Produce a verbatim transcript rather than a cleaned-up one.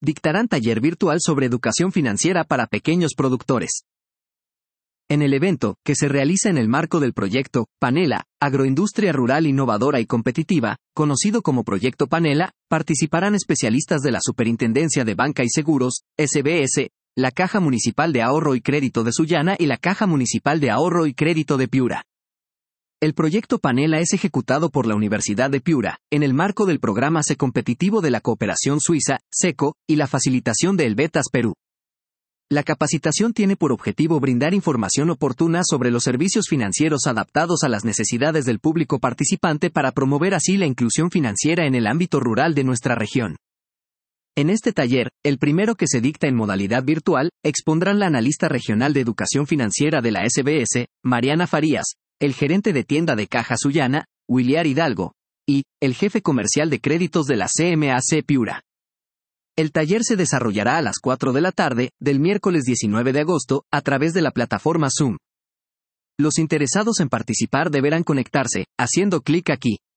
dictarán taller virtual sobre educación financiera para pequeños productores. En el evento, que se realiza en el marco del proyecto Panela, Agroindustria Rural Innovadora y Competitiva, conocido como Proyecto Panela, participarán especialistas de la Superintendencia de Banca y Seguros, S B S, la Caja Municipal de Ahorro y Crédito de Sullana y la Caja Municipal de Ahorro y Crédito de Piura. El proyecto Panela es ejecutado por la Universidad de Piura, en el marco del programa C Competitivo de la Cooperación Suiza, SECO, y la facilitación de Helvetas Perú. La capacitación tiene por objetivo brindar información oportuna sobre los servicios financieros adaptados a las necesidades del público participante para promover así la inclusión financiera en el ámbito rural de nuestra región. En este taller, el primero que se dicta en modalidad virtual, expondrán la analista regional de educación financiera de la S B S, Mariana Farías, el gerente de tienda de Caja Sullana, Williar Hidalgo, y el jefe comercial de créditos de la C M A C Piura. El taller se desarrollará a las cuatro de la tarde, del miércoles diecinueve de agosto, a través de la plataforma Zoom. Los interesados en participar deberán conectarse, haciendo clic aquí.